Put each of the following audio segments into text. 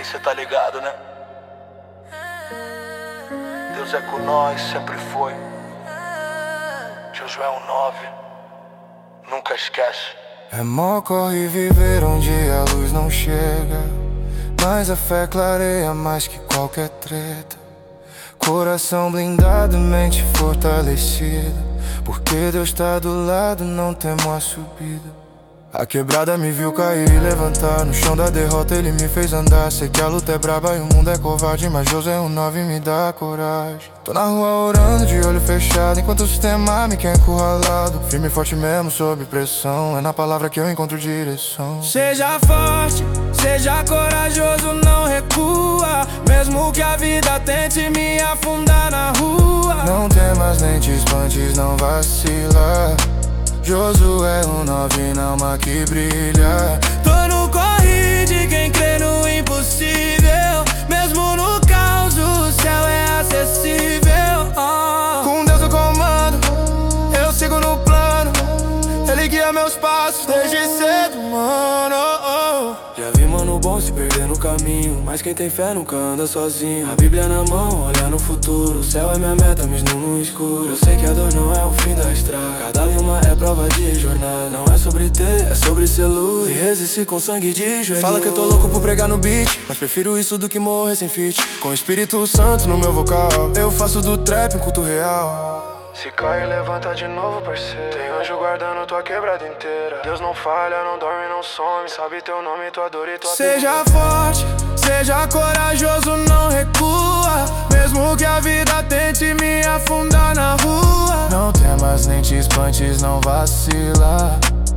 Aí cê tá ligado, né? Deus é com nós, sempre foi. Josué 1:9, nunca esquece. É mó corre viver onde a luz não chega, mas a fé clareia mais que qualquer treta. Coração blindado, mente fortalecida, porque Deus tá do lado, não temo a subida. A quebrada me viu cair e levantar, no chão da derrota ele me fez andar. Sei que a luta é braba e o mundo é covarde, mas Josué 1:9 me dá coragem. Tô na rua orando de olho fechado, enquanto o sistema me quer encurralado. Firme e forte mesmo sob pressão, é na palavra que eu encontro direção. Seja forte, seja corajoso, não recua, mesmo que a vida tente me afundar na rua. Não temas nem te espantes, não vacila. Josué 1:9 na alma que brilha. Tô no corre de quem crê no impossível, mesmo no caos o céu é acessível. Com Deus no comando, eu sigo no plano. Ele guia meus passos desde cedo, mano. Já vi mano bom se perder no caminho, mas quem tem fé nunca anda sozinho. A Bíblia na mão, olhar no futuro. O céu é minha meta, mesmo no escuro. Eu sei que a dor não é o fim da estrada, cada lima é prova de jornada. Não é sobre ter, é sobre ser luz e resistir com sangue de joelho. Fala que eu tô louco por pregar no beat, mas prefiro isso do que morrer sem feat. Com o Espírito Santo no meu vocal, eu faço do trap um culto real. Se cai, levanta de novo, parceiro. Tem anjo guardando tua quebrada inteira. Deus não falha, não dorme, não some. Sabe teu nome, tua dor e tua Seja forte, seja corajoso, não recua, mesmo que a vida tente me afundar na rua. Não temas nem te espantes, não vacila.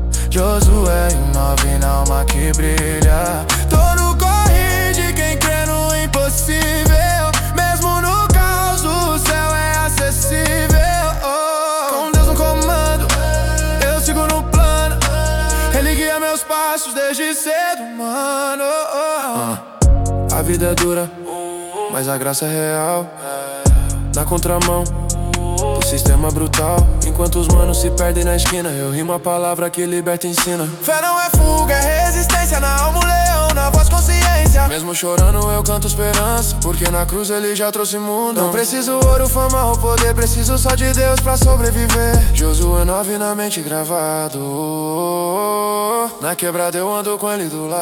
Josué 1:9 na alma que brilha. Tô no corre de quem crê no impossível, mesmo no caos o céu é acessível. Com Deus no comando, eu sigo no plano. Ele guia meus passos desde cedo, mano. A vida é dura, mas a graça é real. Na contramão do sistema brutal, enquanto os manos se perdem na esquina, eu rimo a palavra que liberta e ensina. Fé não é fuga, é resistência. Na alma um leão, na voz consciência. Mesmo chorando eu canto esperança, porque na cruz ele já trouxe mundo. Não preciso ouro, fama ou poder, preciso só de Deus pra sobreviver. Josué 9 na mente gravado, na quebrada eu ando com ele do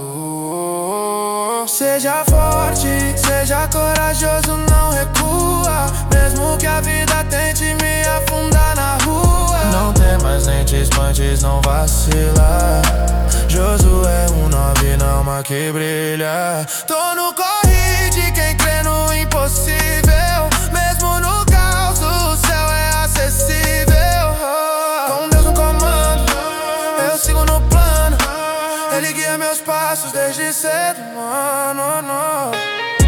lado. Seja forte, seja corajoso, não recua, mesmo que a vida tente me afundar na rua. Não temas nem te espantes, não vacila. Josué 1:9 na alma que brilha. Tô no corre de quem crê no impossível, mesmo no caos o céu é acessível. Com Deus no comando, eu sigo no plano. Ele guia meus passos desde cedo, mano.